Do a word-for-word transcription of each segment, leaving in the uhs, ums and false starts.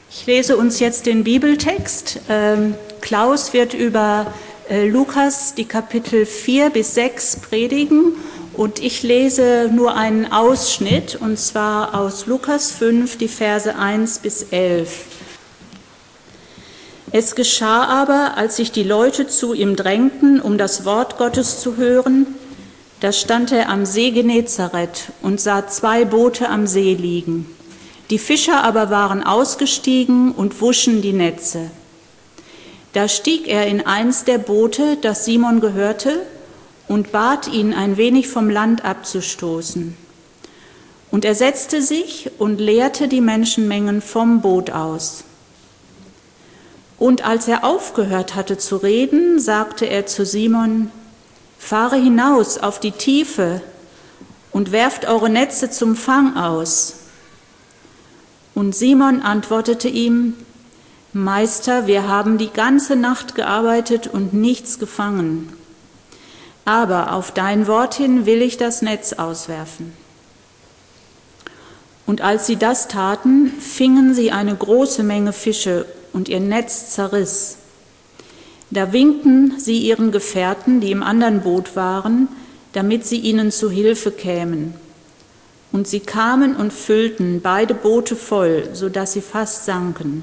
Ich lese uns jetzt den Bibeltext. Ähm, Klaus wird über äh, Lukas die Kapitel vier bis sechs predigen und ich lese nur einen Ausschnitt, und zwar aus Lukas fünf, die Verse eins bis elf. Es geschah aber, als sich die Leute zu ihm drängten, um das Wort Gottes zu hören, da stand er am See Genezareth und sah zwei Boote am See liegen. Die Fischer aber waren ausgestiegen und wuschen die Netze. Da stieg er in eins der Boote, das Simon gehörte, und bat ihn, ein wenig vom Land abzustoßen. Und er setzte sich und leerte die Menschenmengen vom Boot aus. Und als er aufgehört hatte zu reden, sagte er zu Simon: Fahre hinaus auf die Tiefe und werft eure Netze zum Fang aus. Und Simon antwortete ihm: Meister, wir haben die ganze Nacht gearbeitet und nichts gefangen. Aber auf dein Wort hin will ich das Netz auswerfen. Und als sie das taten, fingen sie eine große Menge Fische und ihr Netz zerriss. Da winkten sie ihren Gefährten, die im anderen Boot waren, damit sie ihnen zu Hilfe kämen. Und sie kamen und füllten beide Boote voll, so dass sie fast sanken.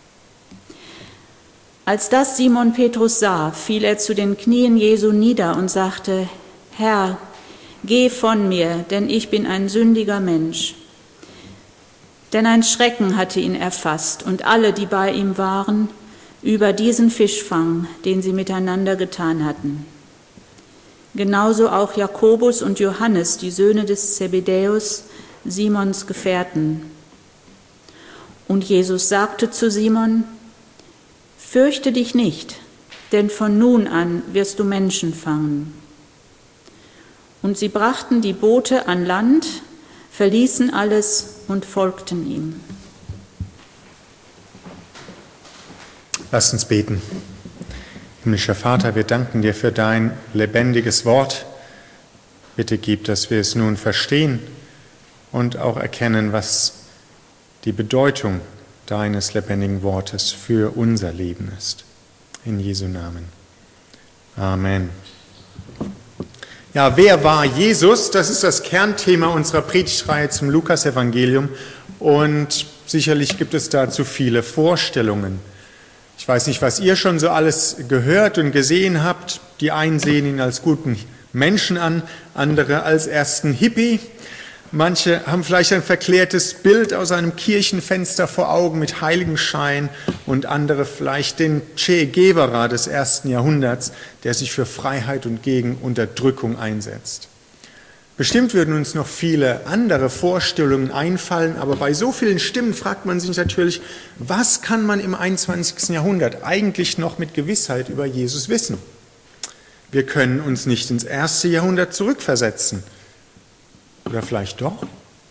Als das Simon Petrus sah, fiel er zu den Knien Jesu nieder und sagte: Herr, geh von mir, denn ich bin ein sündiger Mensch. Denn ein Schrecken hatte ihn erfasst und alle, die bei ihm waren, über diesen Fischfang, den sie miteinander getan hatten. Genauso auch Jakobus und Johannes, die Söhne des Zebedäus, Simons Gefährten. Und Jesus sagte zu Simon: Fürchte dich nicht, denn von nun an wirst du Menschen fangen. Und sie brachten die Boote an Land, verließen alles und folgten ihm. Lasst uns beten. Himmlischer Vater, wir danken dir für dein lebendiges Wort. Bitte gib, dass wir es nun verstehen und auch erkennen, was die Bedeutung deines lebendigen Wortes für unser Leben ist. In Jesu Namen. Amen. Ja, wer war Jesus? Das ist das Kernthema unserer Predigtreihe zum Lukas-Evangelium. Und sicherlich gibt es dazu viele Vorstellungen. Ich weiß nicht, was ihr schon so alles gehört und gesehen habt. Die einen sehen ihn als guten Menschen an, andere als ersten Hippie. Manche haben vielleicht ein verklärtes Bild aus einem Kirchenfenster vor Augen mit Heiligenschein und andere vielleicht den Che Guevara des ersten Jahrhunderts, der sich für Freiheit und gegen Unterdrückung einsetzt. Bestimmt würden uns noch viele andere Vorstellungen einfallen, aber bei so vielen Stimmen fragt man sich natürlich, was kann man im einundzwanzigsten Jahrhundert eigentlich noch mit Gewissheit über Jesus wissen? Wir können uns nicht ins erste Jahrhundert zurückversetzen. Oder vielleicht doch?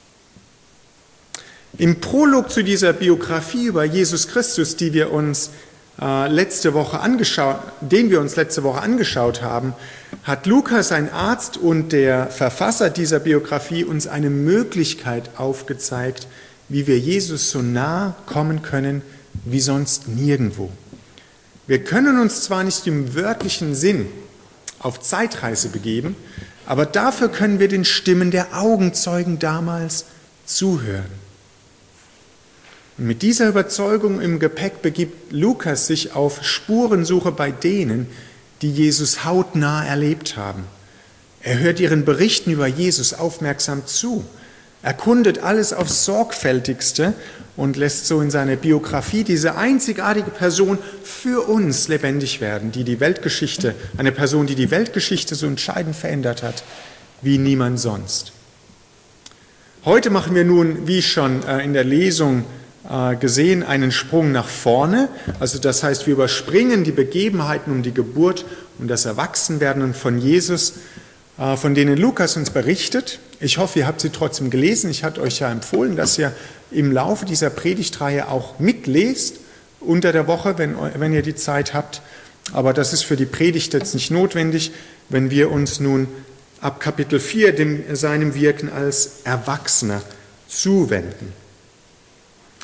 Im Prolog zu dieser Biografie über Jesus Christus, die wir uns äh, letzte Woche angeschaut, den wir uns letzte Woche angeschaut haben, hat Lukas, ein Arzt und der Verfasser dieser Biografie, uns eine Möglichkeit aufgezeigt, wie wir Jesus so nah kommen können wie sonst nirgendwo. Wir können uns zwar nicht im wörtlichen Sinn auf Zeitreise begeben, aber dafür können wir den Stimmen der Augenzeugen damals zuhören. Und mit dieser Überzeugung im Gepäck begibt Lukas sich auf Spurensuche bei denen, die Jesus hautnah erlebt haben. Er hört ihren Berichten über Jesus aufmerksam zu, erkundet alles aufs Sorgfältigste und lässt so in seiner Biografie diese einzigartige Person für uns lebendig werden, die die Weltgeschichte, eine Person, die die Weltgeschichte so entscheidend verändert hat, wie niemand sonst. Heute machen wir nun, wie schon in der Lesung gesehen, einen Sprung nach vorne. Also das heißt, wir überspringen die Begebenheiten um die Geburt und das Erwachsenwerden von Jesus, von denen Lukas uns berichtet. Ich hoffe, ihr habt sie trotzdem gelesen. Ich hatte euch ja empfohlen, dass ihr im Laufe dieser Predigtreihe auch mitlest, unter der Woche, wenn, wenn ihr die Zeit habt. Aber das ist für die Predigt jetzt nicht notwendig, wenn wir uns nun ab Kapitel vier dem, seinem Wirken als Erwachsener zuwenden.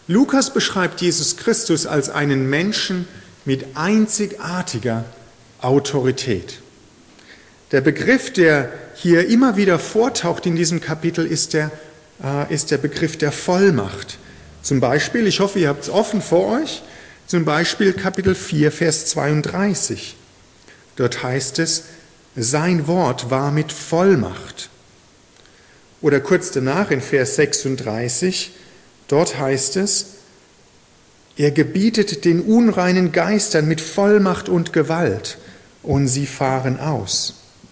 Lukas beschreibt Jesus Christus als einen Menschen mit einzigartiger Autorität. Der Begriff, der hier immer wieder vortaucht in diesem Kapitel, ist der, äh, ist der Begriff der Vollmacht. Zum Beispiel, ich hoffe, ihr habt es offen vor euch, zum Beispiel Kapitel vier, Vers zweiunddreißig. Dort heißt es, sein Wort war mit Vollmacht. Oder kurz danach in Vers sechsunddreißig, dort heißt es, er gebietet den unreinen Geistern mit Vollmacht und Gewalt und sie fahren aus.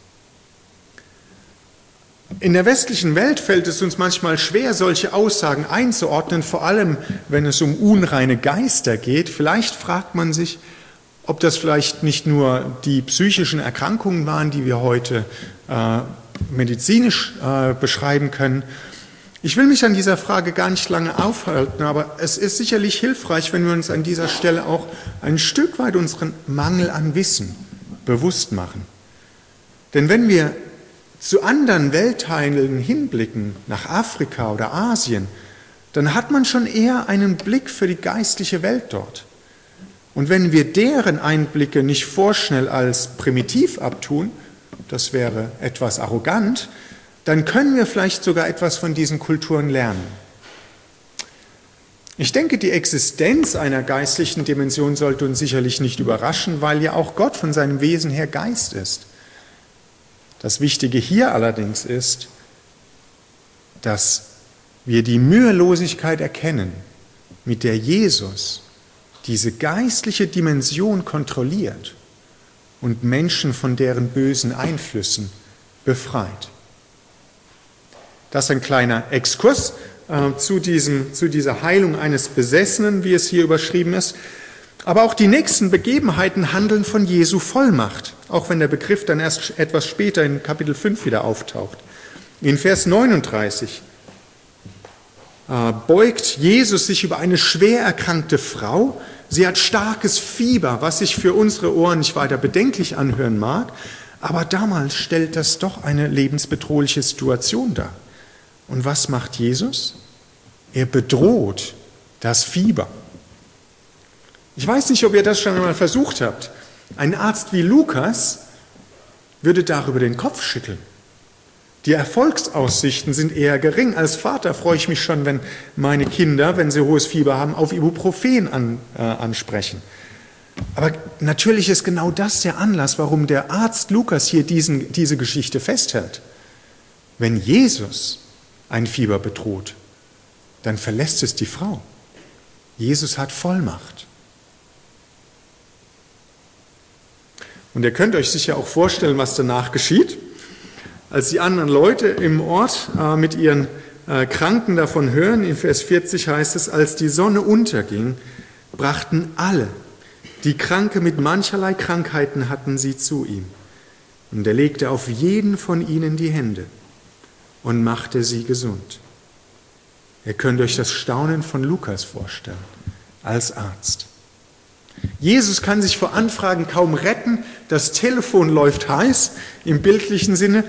In der westlichen Welt fällt es uns manchmal schwer, solche Aussagen einzuordnen, vor allem wenn es um unreine Geister geht. Vielleicht fragt man sich, ob das vielleicht nicht nur die psychischen Erkrankungen waren, die wir heute äh, medizinisch äh, beschreiben können. Ich will mich an dieser Frage gar nicht lange aufhalten, aber es ist sicherlich hilfreich, wenn wir uns an dieser Stelle auch ein Stück weit unseren Mangel an Wissen bewusst machen. Denn wenn wir zu anderen Weltteilen hinblicken, nach Afrika oder Asien, dann hat man schon eher einen Blick für die geistliche Welt dort. Und wenn wir deren Einblicke nicht vorschnell als primitiv abtun, das wäre etwas arrogant, dann können wir vielleicht sogar etwas von diesen Kulturen lernen. Ich denke, die Existenz einer geistlichen Dimension sollte uns sicherlich nicht überraschen, weil ja auch Gott von seinem Wesen her Geist ist. Das Wichtige hier allerdings ist, dass wir die Mühelosigkeit erkennen, mit der Jesus diese geistliche Dimension kontrolliert und Menschen von deren bösen Einflüssen befreit. Das ist ein kleiner Exkurs äh, zu, diesem, zu dieser Heilung eines Besessenen, wie es hier überschrieben ist. Aber auch die nächsten Begebenheiten handeln von Jesu Vollmacht, auch wenn der Begriff dann erst etwas später in Kapitel fünf wieder auftaucht. In Vers neununddreißig äh, beugt Jesus sich über eine schwer erkrankte Frau. Sie hat starkes Fieber, was sich für unsere Ohren nicht weiter bedenklich anhören mag, aber damals stellt das doch eine lebensbedrohliche Situation dar. Und was macht Jesus? Er bedroht das Fieber. Ich weiß nicht, ob ihr das schon einmal versucht habt. Ein Arzt wie Lukas würde darüber den Kopf schütteln. Die Erfolgsaussichten sind eher gering. Als Vater freue ich mich schon, wenn meine Kinder, wenn sie hohes Fieber haben, auf Ibuprofen an, äh, ansprechen. Aber natürlich ist genau das der Anlass, warum der Arzt Lukas hier diesen, diese Geschichte festhält. Wenn Jesus ein Fieber bedroht, dann verlässt es die Frau. Jesus hat Vollmacht. Und ihr könnt euch sicher auch vorstellen, was danach geschieht. Als die anderen Leute im Ort äh, mit ihren äh, Kranken davon hören, in Vers vierzig heißt es, als die Sonne unterging, brachten alle, die Kranke mit mancherlei Krankheiten hatten, sie zu ihm. Und er legte auf jeden von ihnen die Hände und machte sie gesund. Ihr könnt euch das Staunen von Lukas vorstellen, als Arzt. Jesus kann sich vor Anfragen kaum retten, das Telefon läuft heiß im bildlichen Sinne.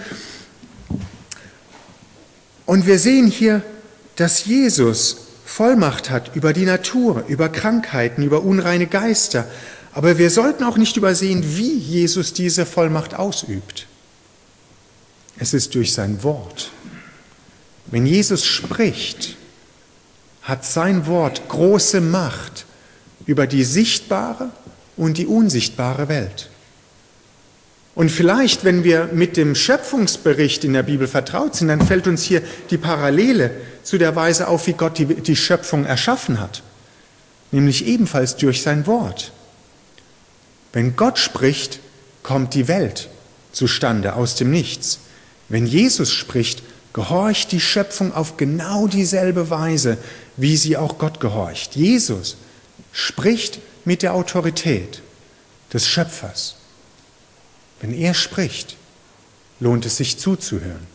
Und wir sehen hier, dass Jesus Vollmacht hat über die Natur, über Krankheiten, über unreine Geister. Aber wir sollten auch nicht übersehen, wie Jesus diese Vollmacht ausübt. Es ist durch sein Wort. Wenn Jesus spricht, hat sein Wort große Macht über die sichtbare und die unsichtbare Welt. Und vielleicht, wenn wir mit dem Schöpfungsbericht in der Bibel vertraut sind, dann fällt uns hier die Parallele zu der Weise auf, wie Gott die, die Schöpfung erschaffen hat, nämlich ebenfalls durch sein Wort. Wenn Gott spricht, kommt die Welt zustande aus dem Nichts. Wenn Jesus spricht, gehorcht die Schöpfung auf genau dieselbe Weise, wie sie auch Gott gehorcht. Jesus spricht mit der Autorität des Schöpfers. Wenn er spricht, lohnt es sich zuzuhören.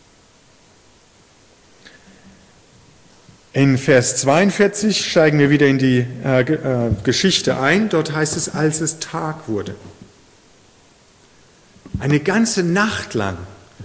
In Vers zweiundvierzig steigen wir wieder in die äh, äh, Geschichte ein. Dort heißt es, als es Tag wurde. Eine ganze Nacht lang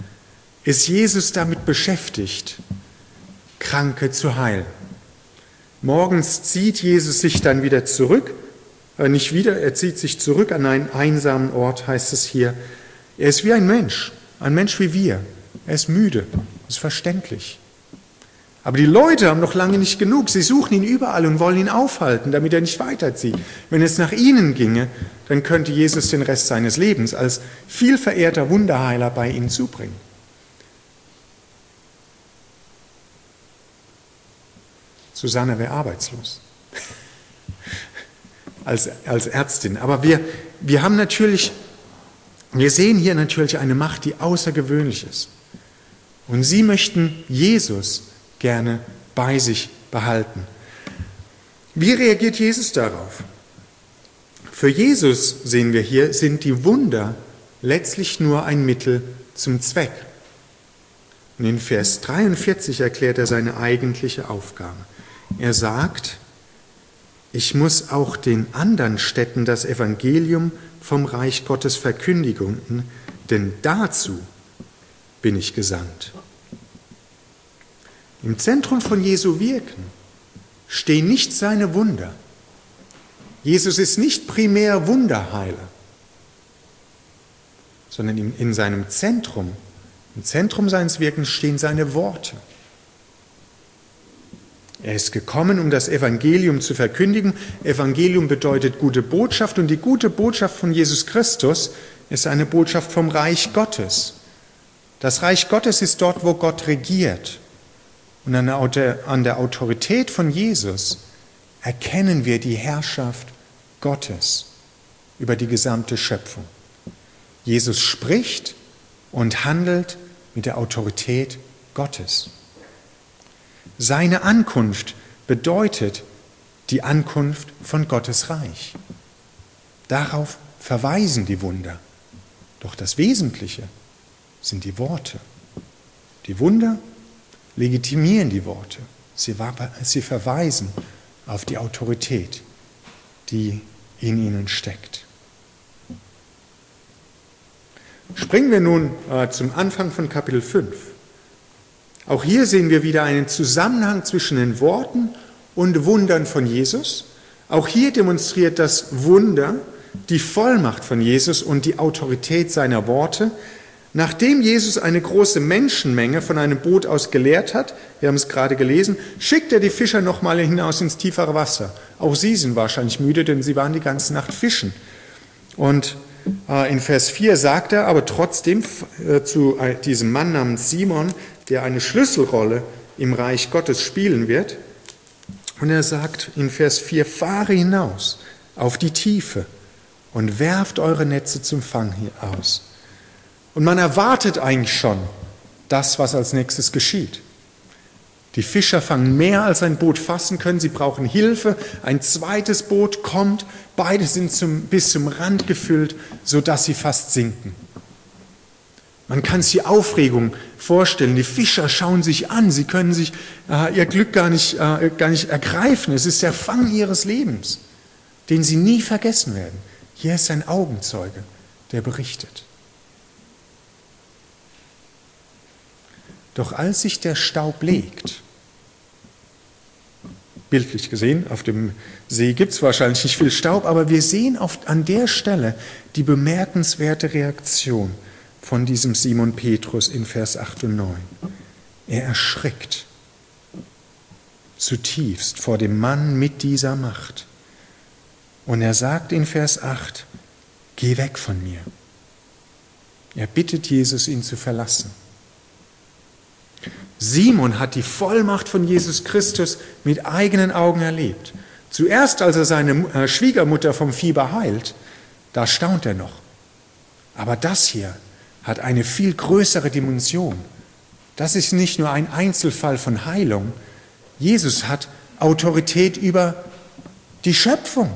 ist Jesus damit beschäftigt, Kranke zu heilen. Morgens zieht Jesus sich dann wieder zurück, äh, nicht wieder, er zieht sich zurück an einen einsamen Ort, heißt es hier. Er ist wie ein Mensch, ein Mensch wie wir. Er ist müde, ist verständlich. Aber die Leute haben noch lange nicht genug. Sie suchen ihn überall und wollen ihn aufhalten, damit er nicht weiterzieht. Wenn es nach ihnen ginge, dann könnte Jesus den Rest seines Lebens als vielverehrter Wunderheiler bei ihnen zubringen. Susanne wäre arbeitslos als, als Ärztin. Aber wir, wir haben natürlich, wir sehen hier natürlich eine Macht, die außergewöhnlich ist. Und sie möchten Jesus gerne bei sich behalten. Wie reagiert Jesus darauf? Für Jesus, sehen wir hier, sind die Wunder letztlich nur ein Mittel zum Zweck. Und in Vers dreiundvierzig erklärt er seine eigentliche Aufgabe. Er sagt, ich muss auch den anderen Städten das Evangelium vom Reich Gottes verkündigen, denn dazu bin ich gesandt. Im Zentrum von Jesu Wirken stehen nicht seine Wunder. Jesus ist nicht primär Wunderheiler, sondern in, in seinem Zentrum, im Zentrum seines Wirkens stehen seine Worte. Er ist gekommen, um das Evangelium zu verkündigen. Evangelium bedeutet gute Botschaft und die gute Botschaft von Jesus Christus ist eine Botschaft vom Reich Gottes. Das Reich Gottes ist dort, wo Gott regiert. Und an der Autorität von Jesus erkennen wir die Herrschaft Gottes über die gesamte Schöpfung. Jesus spricht und handelt mit der Autorität Gottes. Seine Ankunft bedeutet die Ankunft von Gottes Reich. Darauf verweisen die Wunder. Doch das Wesentliche sind die Worte. Die Wunder legitimieren die Worte. Sie, sie verweisen auf die Autorität, die in ihnen steckt. Springen wir nun äh, zum Anfang von Kapitel fünf. Auch hier sehen wir wieder einen Zusammenhang zwischen den Worten und Wundern von Jesus. Auch hier demonstriert das Wunder die Vollmacht von Jesus und die Autorität seiner Worte. Nachdem Jesus eine große Menschenmenge von einem Boot aus gelehrt hat, wir haben es gerade gelesen, schickt er die Fischer nochmal hinaus ins tiefere Wasser. Auch sie sind wahrscheinlich müde, denn sie waren die ganze Nacht fischen. Und äh, in Vers vier sagt er aber trotzdem äh, zu äh, diesem Mann namens Simon, der eine Schlüsselrolle im Reich Gottes spielen wird. Und er sagt in Vers vier, fahre hinaus auf die Tiefe und werft eure Netze zum Fang hier aus. Und man erwartet eigentlich schon das, was als nächstes geschieht. Die Fischer fangen mehr, als ein Boot fassen können. Sie brauchen Hilfe. Ein zweites Boot kommt. Beide sind zum, bis zum Rand gefüllt, sodass sie fast sinken. Man kann sich die Aufregung vorstellen. Die Fischer schauen sich an. Sie können sich äh, ihr Glück gar nicht, äh, gar nicht ergreifen. Es ist der Fang ihres Lebens, den sie nie vergessen werden. Hier ist ein Augenzeuge, der berichtet. Doch als sich der Staub legt, bildlich gesehen, auf dem See gibt es wahrscheinlich nicht viel Staub, aber wir sehen oft an der Stelle die bemerkenswerte Reaktion von diesem Simon Petrus in Vers acht und neun. Er erschrickt zutiefst vor dem Mann mit dieser Macht. Und er sagt in Vers acht, geh weg von mir. Er bittet Jesus, ihn zu verlassen. Simon hat die Vollmacht von Jesus Christus mit eigenen Augen erlebt. Zuerst, als er seine Schwiegermutter vom Fieber heilt, da staunt er noch. Aber das hier hat eine viel größere Dimension. Das ist nicht nur ein Einzelfall von Heilung. Jesus hat Autorität über die Schöpfung.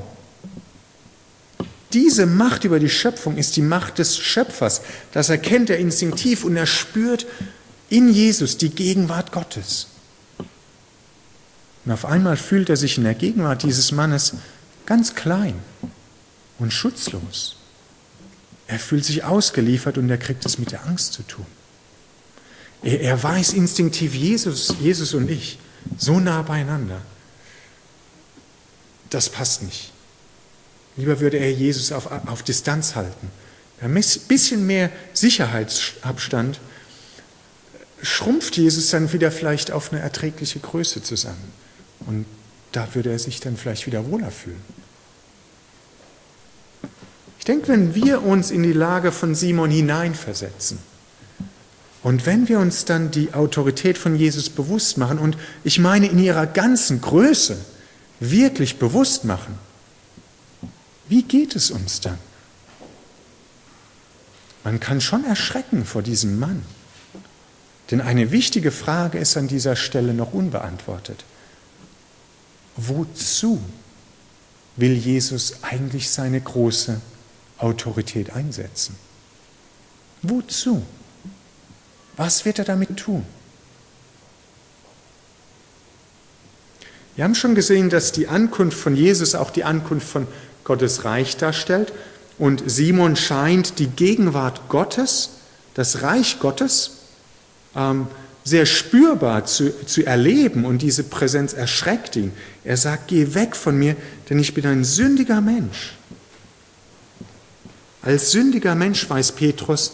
Diese Macht über die Schöpfung ist die Macht des Schöpfers. Das erkennt er instinktiv und er spürt in Jesus die Gegenwart Gottes. Und auf einmal fühlt er sich in der Gegenwart dieses Mannes ganz klein und schutzlos. Er fühlt sich ausgeliefert und er kriegt es mit der Angst zu tun. Er, er weiß instinktiv, Jesus, Jesus und ich, so nah beieinander. das passt nicht. Lieber würde er Jesus auf, auf Distanz halten. Ein bisschen mehr Sicherheitsabstand schrumpft Jesus dann wieder vielleicht auf eine erträgliche Größe zusammen. Und da würde er sich dann vielleicht wieder wohler fühlen. Ich denke, wenn wir uns in die Lage von Simon hineinversetzen und wenn wir uns dann die Autorität von Jesus bewusst machen und ich meine in ihrer ganzen Größe wirklich bewusst machen, wie geht es uns dann? Man kann schon erschrecken vor diesem Mann. Denn eine wichtige Frage ist an dieser Stelle noch unbeantwortet. Wozu will Jesus eigentlich seine große Autorität einsetzen? Wozu? Was wird er damit tun? Wir haben schon gesehen, dass die Ankunft von Jesus auch die Ankunft von Gottes Reich darstellt. Und Simon scheint die Gegenwart Gottes, das Reich Gottes, ähm, sehr spürbar zu, zu erleben. Und diese Präsenz erschreckt ihn. Er sagt, geh weg von mir, denn ich bin ein sündiger Mensch. Als sündiger Mensch weiß Petrus,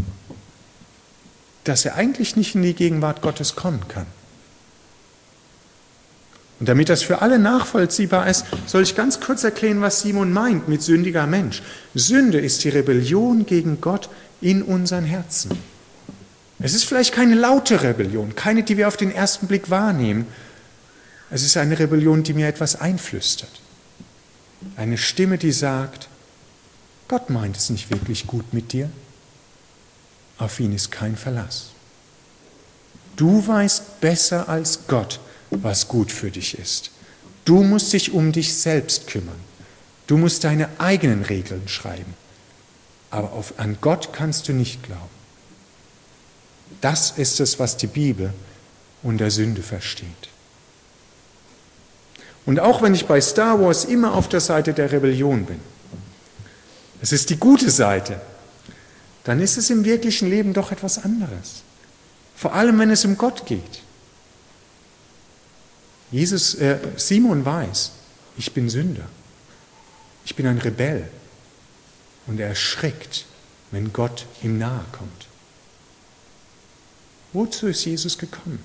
dass er eigentlich nicht in die Gegenwart Gottes kommen kann. Und damit das für alle nachvollziehbar ist, soll ich ganz kurz erklären, was Simon meint mit sündiger Mensch. Sünde ist die Rebellion gegen Gott in unseren Herzen. Es ist vielleicht keine laute Rebellion, keine, die wir auf den ersten Blick wahrnehmen. Es ist eine Rebellion, die mir etwas einflüstert. Eine Stimme, die sagt, Gott meint es nicht wirklich gut mit dir. Auf ihn ist kein Verlass. Du weißt besser als Gott, was gut für dich ist. Du musst dich um dich selbst kümmern. Du musst deine eigenen Regeln schreiben. Aber auf, an Gott kannst du nicht glauben. Das ist es, was die Bibel unter Sünde versteht. Und auch wenn ich bei Star Wars immer auf der Seite der Rebellion bin, es ist die gute Seite, dann ist es im wirklichen Leben doch etwas anderes. Vor allem, wenn es um Gott geht. Jesus, äh, Simon weiß, ich bin Sünder. Ich bin ein Rebell. Und er erschrickt, wenn Gott ihm nahe kommt. Wozu ist Jesus gekommen?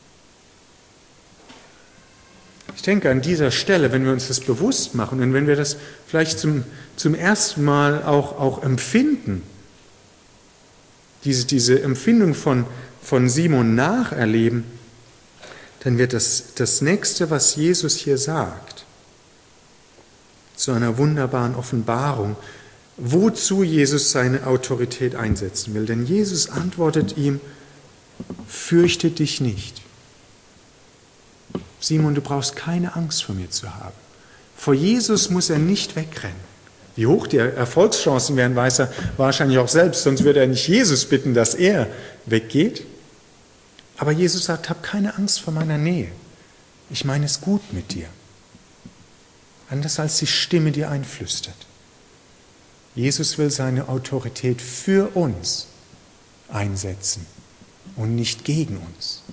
Ich denke, an dieser Stelle, wenn wir uns das bewusst machen und wenn wir das vielleicht zum, zum ersten Mal auch, auch empfinden, diese, diese Empfindung von, von Simon nacherleben, dann wird das, das Nächste, was Jesus hier sagt, zu einer wunderbaren Offenbarung, wozu Jesus seine Autorität einsetzen will. Denn Jesus antwortet ihm, fürchte dich nicht. Simon, du brauchst keine Angst vor mir zu haben. Vor Jesus muss er nicht wegrennen. Wie hoch die Erfolgschancen wären, weiß er wahrscheinlich auch selbst, sonst würde er nicht Jesus bitten, dass er weggeht. Aber Jesus sagt, hab keine Angst vor meiner Nähe. Ich meine es gut mit dir. Anders als die Stimme dir einflüstert. Jesus will seine Autorität für uns einsetzen und nicht gegen uns.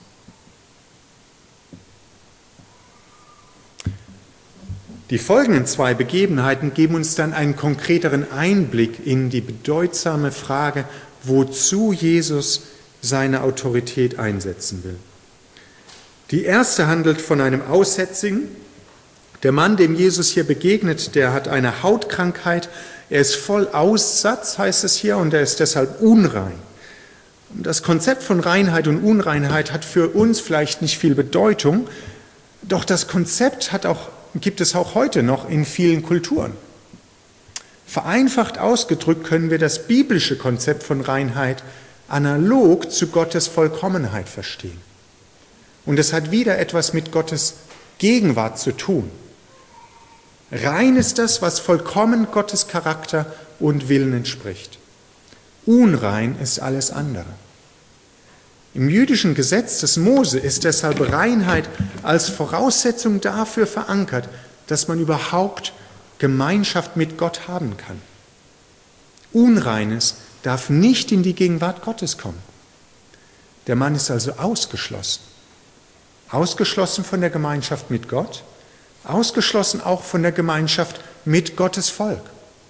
Die folgenden zwei Begebenheiten geben uns dann einen konkreteren Einblick in die bedeutsame Frage, wozu Jesus seine Autorität einsetzen will. Die erste handelt von einem Aussätzigen. Der Mann, dem Jesus hier begegnet, der hat eine Hautkrankheit. Er ist voll Aussatz, heißt es hier, und er ist deshalb unrein. Das Konzept von Reinheit und Unreinheit hat für uns vielleicht nicht viel Bedeutung, doch das Konzept hat auch, gibt es auch heute noch in vielen Kulturen. Vereinfacht ausgedrückt können wir das biblische Konzept von Reinheit analog zu Gottes Vollkommenheit verstehen. Und es hat wieder etwas mit Gottes Gegenwart zu tun. Rein ist das, was vollkommen Gottes Charakter und Willen entspricht. Unrein ist alles andere. Im jüdischen Gesetz des Mose ist deshalb Reinheit als Voraussetzung dafür verankert, dass man überhaupt Gemeinschaft mit Gott haben kann. Unreines darf nicht in die Gegenwart Gottes kommen. Der Mann ist also ausgeschlossen. Ausgeschlossen von der Gemeinschaft mit Gott, ausgeschlossen auch von der Gemeinschaft mit Gottes Volk.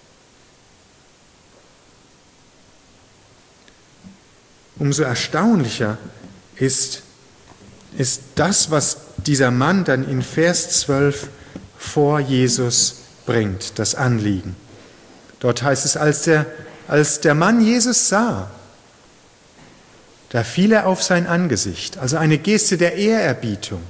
Umso erstaunlicher ist, ist das, was dieser Mann dann in Vers zwölf vor Jesus bringt, das Anliegen. Dort heißt es, als der, als der Mann Jesus sah, da fiel er auf sein Angesicht, also eine Geste der Ehrerbietung,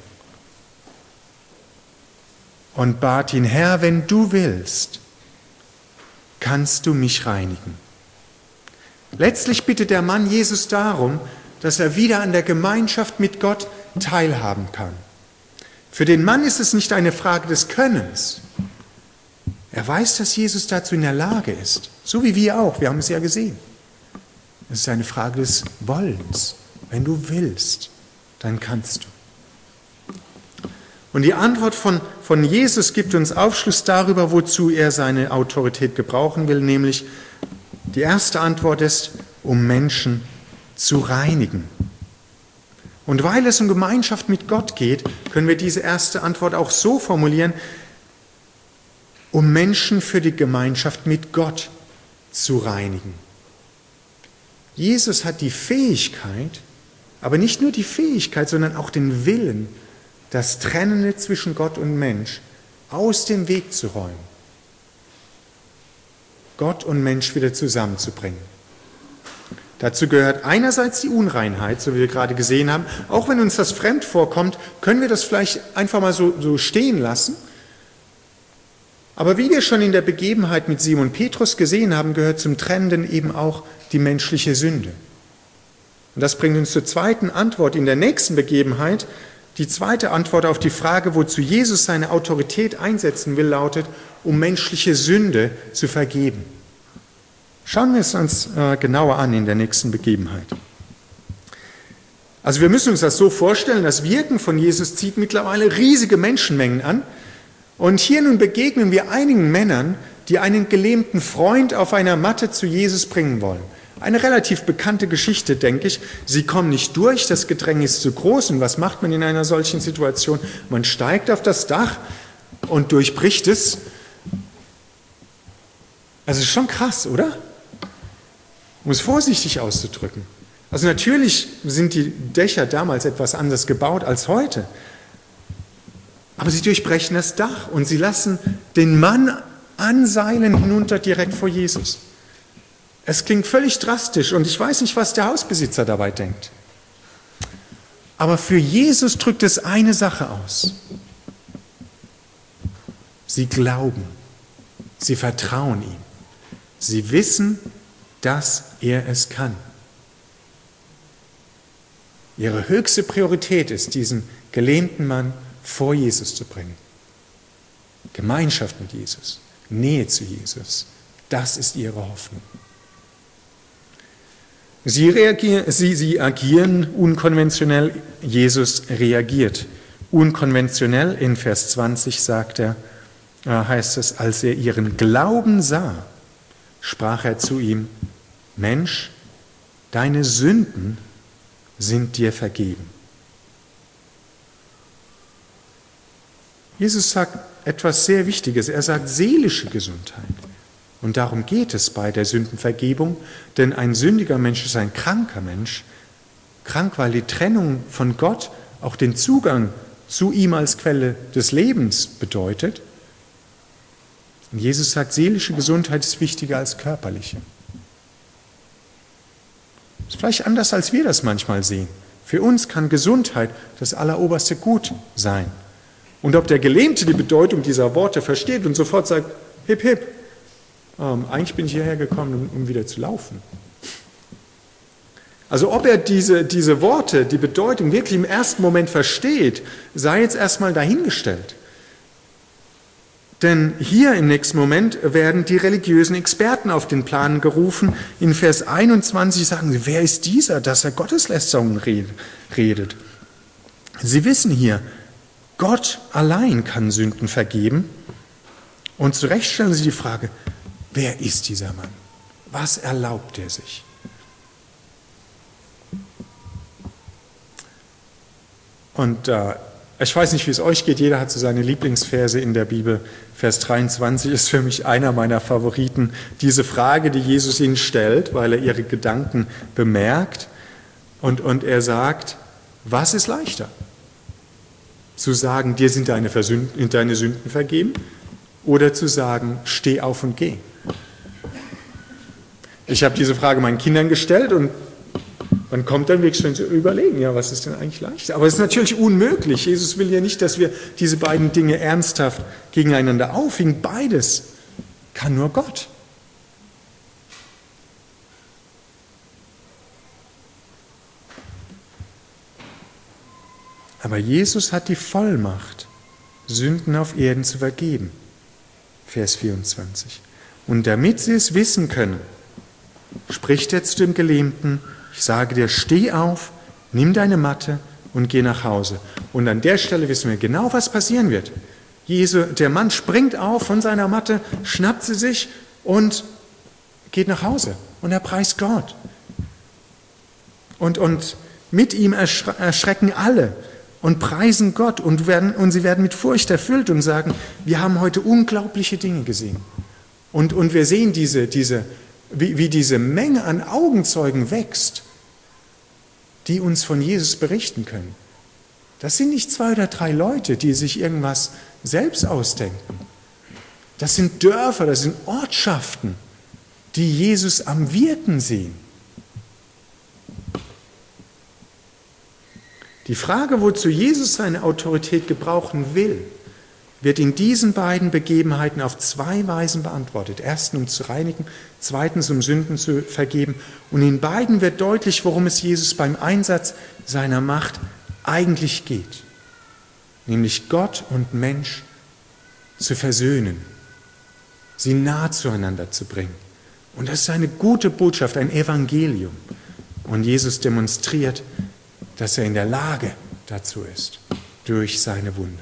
und bat ihn, Herr, wenn du willst, kannst du mich reinigen. Letztlich bittet der Mann Jesus darum, dass er wieder an der Gemeinschaft mit Gott teilhaben kann. Für den Mann ist es nicht eine Frage des Könnens. Er weiß, dass Jesus dazu in der Lage ist, so wie wir auch, wir haben es ja gesehen. Es ist eine Frage des Wollens. Wenn du willst, dann kannst du. Und die Antwort von, von Jesus gibt uns Aufschluss darüber, wozu er seine Autorität gebrauchen will, nämlich die erste Antwort ist, um Menschen zu reinigen. Und weil es um Gemeinschaft mit Gott geht, können wir diese erste Antwort auch so formulieren, um Menschen für die Gemeinschaft mit Gott zu reinigen. Jesus hat die Fähigkeit, aber nicht nur die Fähigkeit, sondern auch den Willen, das Trennende zwischen Gott und Mensch aus dem Weg zu räumen. Gott und Mensch wieder zusammenzubringen. Dazu gehört einerseits die Unreinheit, so wie wir gerade gesehen haben. Auch wenn uns das fremd vorkommt, können wir das vielleicht einfach mal so, so stehen lassen. Aber wie wir schon in der Begebenheit mit Simon Petrus gesehen haben, gehört zum Trennenden eben auch die menschliche Sünde. Und das bringt uns zur zweiten Antwort in der nächsten Begebenheit. Die zweite Antwort auf die Frage, wozu Jesus seine Autorität einsetzen will, lautet, um menschliche Sünde zu vergeben. Schauen wir es uns äh, genauer an in der nächsten Begebenheit. Also wir müssen uns das so vorstellen, das Wirken von Jesus zieht mittlerweile riesige Menschenmengen an. Und hier nun begegnen wir einigen Männern, die einen gelähmten Freund auf einer Matte zu Jesus bringen wollen. Eine relativ bekannte Geschichte, denke ich. Sie kommen nicht durch, das Gedränge ist zu groß. Und was macht man in einer solchen Situation? Man steigt auf das Dach und durchbricht es. Also ist schon krass, oder? Um es vorsichtig auszudrücken. Also natürlich sind die Dächer damals etwas anders gebaut als heute. Aber sie durchbrechen das Dach und sie lassen den Mann anseilen hinunter direkt vor Jesus. Es klingt völlig drastisch und ich weiß nicht, was der Hausbesitzer dabei denkt. Aber für Jesus drückt es eine Sache aus. Sie glauben, sie vertrauen ihm. Sie wissen, dass er es kann. Ihre höchste Priorität ist, diesen gelähmten Mann vor Jesus zu bringen. Gemeinschaft mit Jesus, Nähe zu Jesus, das ist ihre Hoffnung. Sie, reagieren, sie, sie agieren unkonventionell, Jesus reagiert. Unkonventionell, in Vers zwanzig sagt er, heißt es, als er ihren Glauben sah, sprach er zu ihm, Mensch, deine Sünden sind dir vergeben. Jesus sagt etwas sehr Wichtiges, er sagt seelische Gesundheit. Und darum geht es bei der Sündenvergebung, denn ein sündiger Mensch ist ein kranker Mensch, krank, weil die Trennung von Gott auch den Zugang zu ihm als Quelle des Lebens bedeutet. Und Jesus sagt, seelische Gesundheit ist wichtiger als körperliche. Das ist vielleicht anders, als wir das manchmal sehen. Für uns kann Gesundheit das alleroberste Gut sein. Und ob der Gelähmte die Bedeutung dieser Worte versteht und sofort sagt, hip, hip, ähm, eigentlich bin ich hierher gekommen, um, um wieder zu laufen. Also ob er diese, diese Worte, die Bedeutung wirklich im ersten Moment versteht, sei jetzt erstmal dahingestellt. Denn hier im nächsten Moment werden die religiösen Experten auf den Plan gerufen. In Vers einundzwanzig sagen sie, wer ist dieser, dass er Gotteslästerungen redet? Sie wissen hier, Gott allein kann Sünden vergeben. Und zu Recht stellen sie die Frage, wer ist dieser Mann? Was erlaubt er sich? Und äh, Ich weiß nicht, wie es euch geht, jeder hat so seine Lieblingsverse in der Bibel. Vers dreiundzwanzig ist für mich einer meiner Favoriten. Diese Frage, die Jesus ihnen stellt, weil er ihre Gedanken bemerkt. Und, und er sagt, was ist leichter? Zu sagen, dir sind deine, Versünden, deine Sünden vergeben? Oder zu sagen, steh auf und geh? Ich habe diese Frage meinen Kindern gestellt und man kommt dann wirklich schon zu überlegen, ja, was ist denn eigentlich leichter? Aber es ist natürlich unmöglich. Jesus will ja nicht, dass wir diese beiden Dinge ernsthaft gegeneinander aufwiegen. Beides kann nur Gott. Aber Jesus hat die Vollmacht, Sünden auf Erden zu vergeben. Vers vierundzwanzig. Und damit sie es wissen können, spricht er zu dem Gelähmten, ich sage dir, steh auf, nimm deine Matte und geh nach Hause. Und an der Stelle wissen wir genau, was passieren wird. Jesu, der Mann springt auf von seiner Matte, schnappt sie sich und geht nach Hause. Und er preist Gott. Und, und mit ihm erschrecken alle und preisen Gott und, werden, und sie werden mit Furcht erfüllt und sagen, wir haben heute unglaubliche Dinge gesehen. Und, und wir sehen diese, diese, wie, wie diese Menge an Augenzeugen wächst, die uns von Jesus berichten können. Das sind nicht zwei oder drei Leute, die sich irgendwas selbst ausdenken. Das sind Dörfer, das sind Ortschaften, die Jesus am Wirken sehen. Die Frage, wozu Jesus seine Autorität gebrauchen will, wird in diesen beiden Begebenheiten auf zwei Weisen beantwortet. Erstens, um zu reinigen, zweitens, um Sünden zu vergeben. Und in beiden wird deutlich, worum es Jesus beim Einsatz seiner Macht eigentlich geht. Nämlich Gott und Mensch zu versöhnen, sie nah zueinander zu bringen. Und das ist eine gute Botschaft, ein Evangelium. Und Jesus demonstriert, dass er in der Lage dazu ist, durch seine Wunder.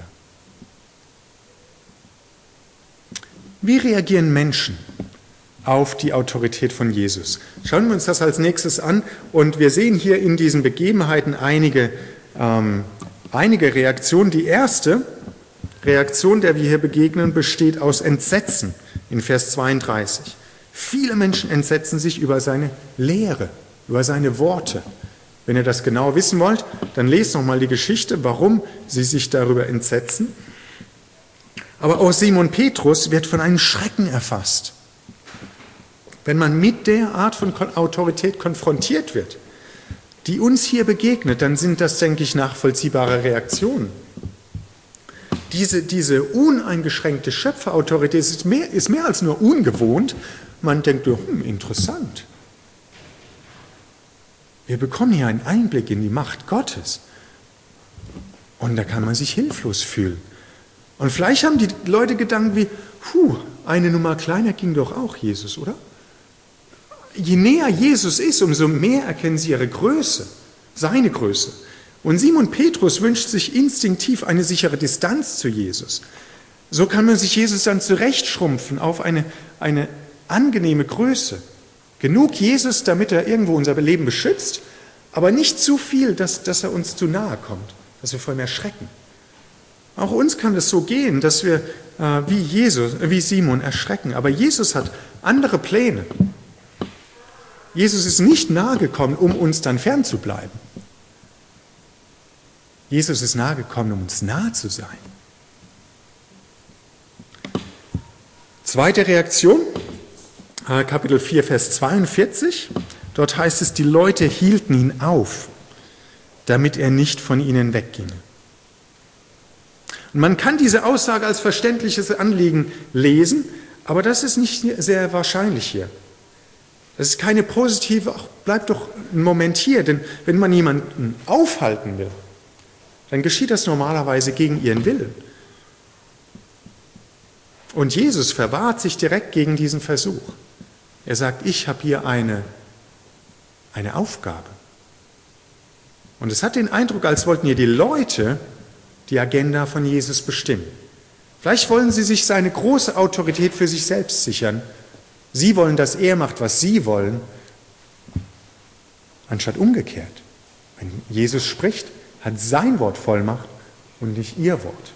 Wie reagieren Menschen auf die Autorität von Jesus? Schauen wir uns das als nächstes an und wir sehen hier in diesen Begebenheiten einige, ähm, einige Reaktionen. Die erste Reaktion, der wir hier begegnen, besteht aus Entsetzen in Vers zweiunddreißig. Viele Menschen entsetzen sich über seine Lehre, über seine Worte. Wenn ihr das genau wissen wollt, dann lest nochmal die Geschichte, warum sie sich darüber entsetzen. Aber auch Simon Petrus wird von einem Schrecken erfasst. Wenn man mit der Art von Autorität konfrontiert wird, die uns hier begegnet, dann sind das, denke ich, nachvollziehbare Reaktionen. Diese, diese uneingeschränkte Schöpferautorität ist mehr, ist mehr als nur ungewohnt. Man denkt, hm, interessant. Wir bekommen hier einen Einblick in die Macht Gottes. Und da kann man sich hilflos fühlen. Und vielleicht haben die Leute Gedanken wie, puh, eine Nummer kleiner ging doch auch Jesus, oder? Je näher Jesus ist, umso mehr erkennen sie ihre Größe, seine Größe. Und Simon Petrus wünscht sich instinktiv eine sichere Distanz zu Jesus. So kann man sich Jesus dann zurechtschrumpfen auf eine, eine angenehme Größe. Genug Jesus, damit er irgendwo unser Leben beschützt, aber nicht zu viel, dass, dass er uns zu nahe kommt, dass wir vor ihm erschrecken. Auch uns kann es so gehen, dass wir äh, wie Jesus, wie Simon erschrecken. Aber Jesus hat andere Pläne. Jesus ist nicht nahe gekommen, um uns dann fern zu bleiben. Jesus ist nahe gekommen, um uns nahe zu sein. Zweite Reaktion, äh, Kapitel vier, Vers zweiundvierzig. Dort heißt es, die Leute hielten ihn auf, damit er nicht von ihnen wegginge. Und man kann diese Aussage als verständliches Anliegen lesen, aber das ist nicht sehr wahrscheinlich hier. Das ist keine positive, ach, bleibt doch einen Moment hier, denn wenn man jemanden aufhalten will, dann geschieht das normalerweise gegen ihren Willen. Und Jesus verwahrt sich direkt gegen diesen Versuch. Er sagt, ich habe hier eine, eine Aufgabe. Und es hat den Eindruck, als wollten hier die Leute die Agenda von Jesus bestimmen. Vielleicht wollen sie sich seine große Autorität für sich selbst sichern. Sie wollen, dass er macht, was sie wollen, anstatt umgekehrt. Wenn Jesus spricht, hat sein Wort Vollmacht und nicht ihr Wort.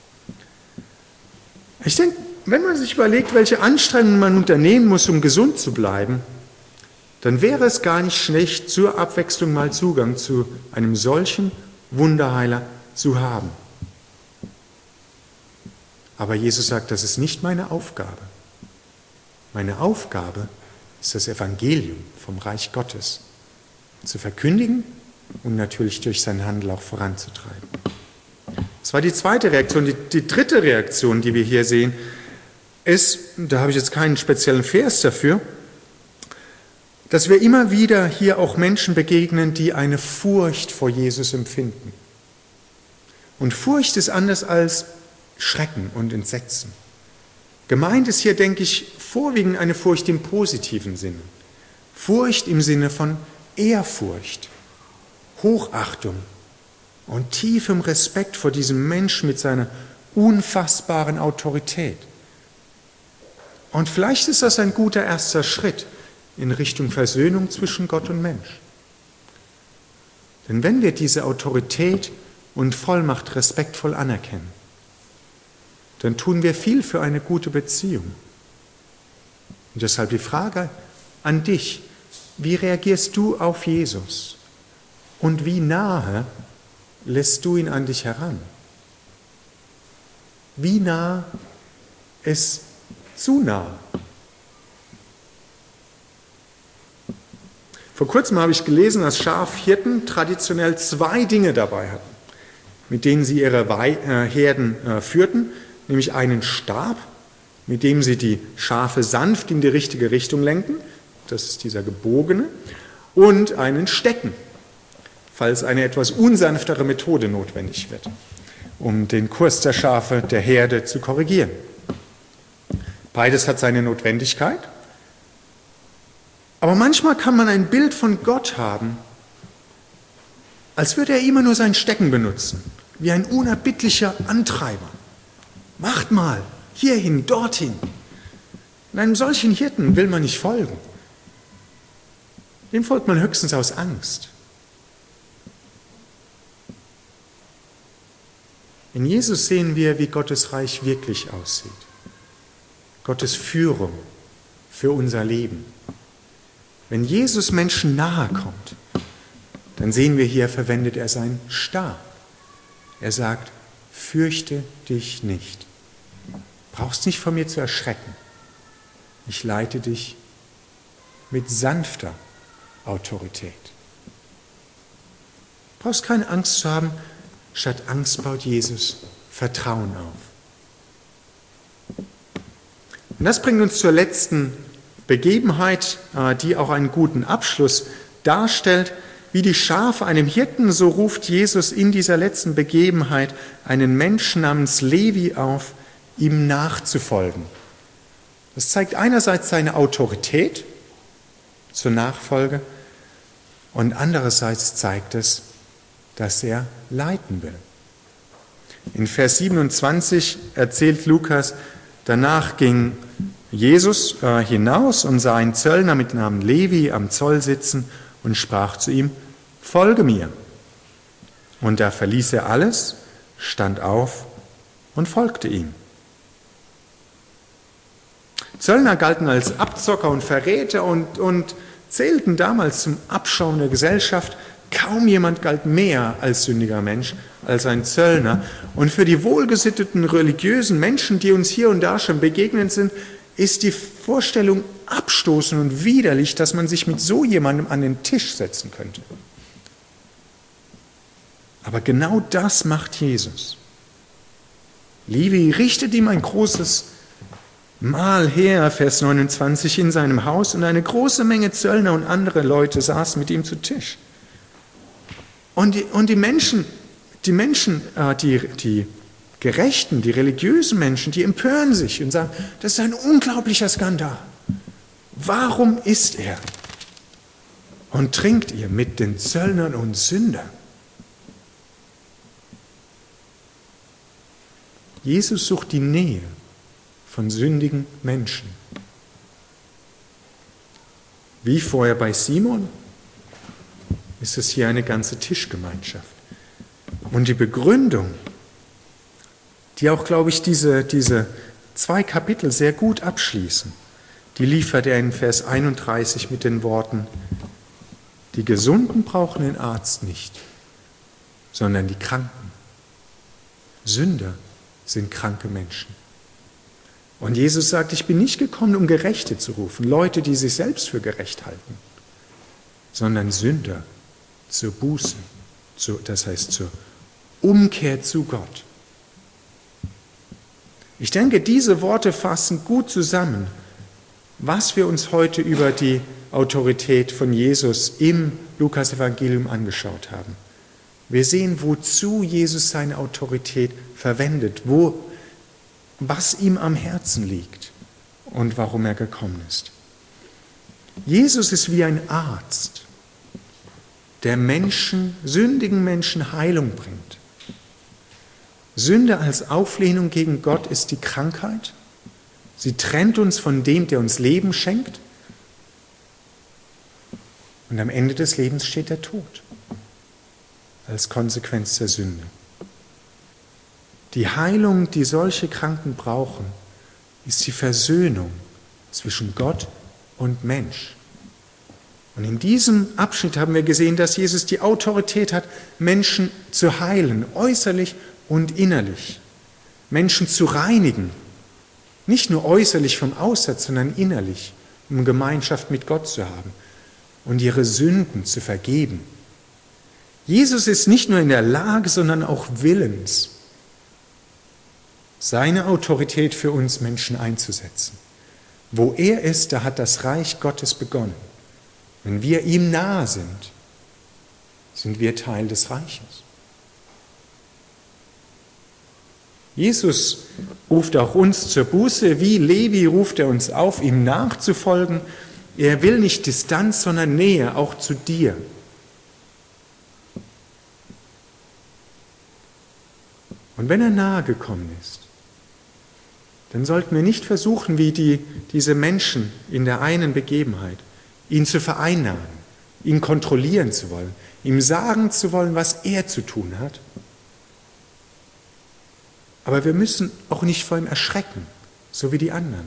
Ich denke, wenn man sich überlegt, welche Anstrengungen man unternehmen muss, um gesund zu bleiben, dann wäre es gar nicht schlecht, zur Abwechslung mal Zugang zu einem solchen Wunderheiler zu haben. Aber Jesus sagt, das ist nicht meine Aufgabe. Meine Aufgabe ist das Evangelium vom Reich Gottes zu verkündigen und natürlich durch seinen Handel auch voranzutreiben. Das war die zweite Reaktion. Die, die dritte Reaktion, die wir hier sehen, ist, da habe ich jetzt keinen speziellen Vers dafür, dass wir immer wieder hier auch Menschen begegnen, die eine Furcht vor Jesus empfinden. Und Furcht ist anders als Schrecken und Entsetzen. Gemeint ist hier, denke ich, vorwiegend eine Furcht im positiven Sinne. Furcht im Sinne von Ehrfurcht, Hochachtung und tiefem Respekt vor diesem Menschen mit seiner unfassbaren Autorität. Und vielleicht ist das ein guter erster Schritt in Richtung Versöhnung zwischen Gott und Mensch. Denn wenn wir diese Autorität und Vollmacht respektvoll anerkennen, dann tun wir viel für eine gute Beziehung. Und deshalb die Frage an dich: Wie reagierst du auf Jesus? Und wie nahe lässt du ihn an dich heran? Wie nah ist zu nah? Vor kurzem habe ich gelesen, dass Schafhirten traditionell zwei Dinge dabei hatten, mit denen sie ihre Herden führten, nämlich einen Stab, mit dem sie die Schafe sanft in die richtige Richtung lenken, das ist dieser gebogene, und einen Stecken, falls eine etwas unsanftere Methode notwendig wird, um den Kurs der Schafe der Herde zu korrigieren. Beides hat seine Notwendigkeit. Aber manchmal kann man ein Bild von Gott haben, als würde er immer nur sein Stecken benutzen, wie ein unerbittlicher Antreiber. Macht mal, hierhin, dorthin. Und einem solchen Hirten will man nicht folgen. Dem folgt man höchstens aus Angst. In Jesus sehen wir, wie Gottes Reich wirklich aussieht. Gottes Führung für unser Leben. Wenn Jesus Menschen nahe kommt, dann sehen wir hier, verwendet er seinen Stab. Er sagt, fürchte dich nicht. Brauchst nicht vor mir zu erschrecken. Ich leite dich mit sanfter Autorität. Brauchst keine Angst zu haben. Statt Angst baut Jesus Vertrauen auf. Und das bringt uns zur letzten Begebenheit, die auch einen guten Abschluss darstellt. Wie die Schafe einem Hirten, so ruft Jesus in dieser letzten Begebenheit einen Menschen namens Levi auf, ihm nachzufolgen. Das zeigt einerseits seine Autorität zur Nachfolge und andererseits zeigt es, dass er leiten will. In Vers siebenundzwanzig erzählt Lukas, danach ging Jesus äh, hinaus und sah einen Zöllner mit Namen Levi am Zoll sitzen und sprach zu ihm, folge mir. Und da verließ er alles, stand auf und folgte ihm. Zöllner galten als Abzocker und Verräter und, und zählten damals zum Abschaum der Gesellschaft. Kaum jemand galt mehr als sündiger Mensch als ein Zöllner. Und für die wohlgesitteten religiösen Menschen, die uns hier und da schon begegnet sind, ist die Vorstellung abstoßend und widerlich, dass man sich mit so jemandem an den Tisch setzen könnte. Aber genau das macht Jesus. Levi richtet ihm ein großes Mahl her, Vers neunundzwanzig, in seinem Haus, und eine große Menge Zöllner und andere Leute saßen mit ihm zu Tisch. Und die, und die Menschen, die Menschen, äh, die, die Gerechten, die religiösen Menschen, die empören sich und sagen, das ist ein unglaublicher Skandal. Warum isst er und trinkt ihr mit den Zöllnern und Sündern? Jesus sucht die Nähe von sündigen Menschen. Wie vorher bei Simon ist es hier eine ganze Tischgemeinschaft. Und die Begründung die auch, glaube ich, diese, diese zwei Kapitel sehr gut abschließen. Die liefert er in Vers einunddreißig mit den Worten: Die Gesunden brauchen den Arzt nicht, sondern die Kranken. Sünder sind kranke Menschen. Und Jesus sagt, ich bin nicht gekommen, um Gerechte zu rufen, Leute, die sich selbst für gerecht halten, sondern Sünder zur Buße, zu, das heißt zur Umkehr zu Gott. Ich denke, diese Worte fassen gut zusammen, was wir uns heute über die Autorität von Jesus im Lukas-Evangelium angeschaut haben. Wir sehen, wozu Jesus seine Autorität verwendet, wo, was ihm am Herzen liegt und warum er gekommen ist. Jesus ist wie ein Arzt, der Menschen, sündigen Menschen Heilung bringt. Sünde als Auflehnung gegen Gott ist die Krankheit. Sie trennt uns von dem, der uns Leben schenkt. Und am Ende des Lebens steht der Tod als Konsequenz der Sünde. Die Heilung, die solche Kranken brauchen, ist die Versöhnung zwischen Gott und Mensch. Und in diesem Abschnitt haben wir gesehen, dass Jesus die Autorität hat, Menschen zu heilen, äußerlich und innerlich. Menschen zu reinigen, nicht nur äußerlich vom Aussatz, sondern innerlich, um Gemeinschaft mit Gott zu haben und ihre Sünden zu vergeben. Jesus ist nicht nur in der Lage, sondern auch willens, seine Autorität für uns Menschen einzusetzen. Wo er ist, da hat das Reich Gottes begonnen. Wenn wir ihm nahe sind, sind wir Teil des Reiches. Jesus ruft auch uns zur Buße. Wie Levi ruft er uns auf, ihm nachzufolgen. Er will nicht Distanz, sondern Nähe, auch zu dir. Und wenn er nahe gekommen ist, dann sollten wir nicht versuchen, wie die, diese Menschen in der einen Begebenheit, ihn zu vereinnahmen, ihn kontrollieren zu wollen, ihm sagen zu wollen, was er zu tun hat. Aber wir müssen auch nicht vor ihm erschrecken, so wie die anderen,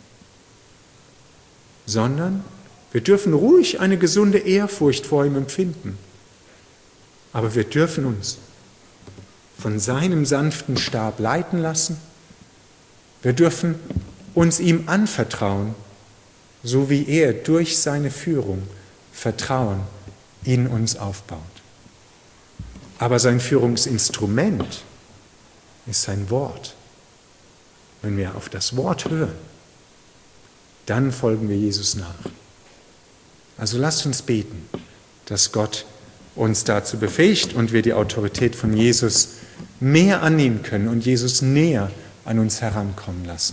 sondern wir dürfen ruhig eine gesunde Ehrfurcht vor ihm empfinden. Aber wir dürfen uns von seinem sanften Stab leiten lassen. Wir dürfen uns ihm anvertrauen, so wie er durch seine Führung Vertrauen in uns aufbaut. Aber sein Führungsinstrument ist sein Wort. Wenn wir auf das Wort hören, dann folgen wir Jesus nach. Also lasst uns beten, dass Gott uns dazu befähigt und wir die Autorität von Jesus mehr annehmen können und Jesus näher an uns herankommen lassen.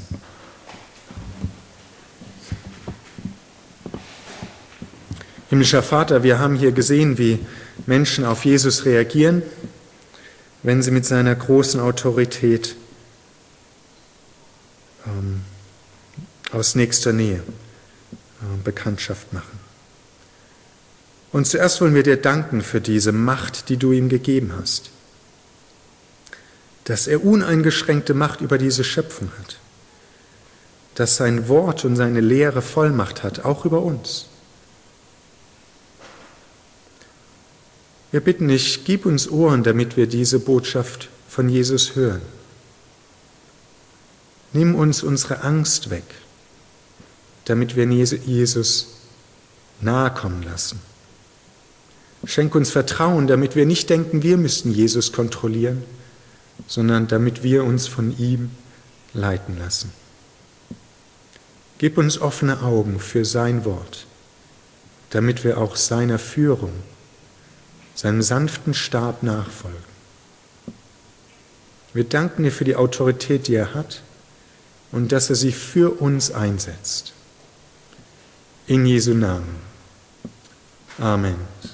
Himmlischer Vater, wir haben hier gesehen, wie Menschen auf Jesus reagieren, wenn sie mit seiner großen Autorität ähm, aus nächster Nähe äh, Bekanntschaft machen. Und zuerst wollen wir dir danken für diese Macht, die du ihm gegeben hast, dass er uneingeschränkte Macht über diese Schöpfung hat, dass sein Wort und seine Lehre Vollmacht hat, auch über uns. Wir bitten dich, gib uns Ohren, damit wir diese Botschaft von Jesus hören. Nimm uns unsere Angst weg, damit wir Jesus nahe kommen lassen. Schenk uns Vertrauen, damit wir nicht denken, wir müssten Jesus kontrollieren, sondern damit wir uns von ihm leiten lassen. Gib uns offene Augen für sein Wort, damit wir auch seiner Führung, seinem sanften Stab nachfolgen. Wir danken dir für die Autorität, die er hat und dass er sie für uns einsetzt. In Jesu Namen. Amen.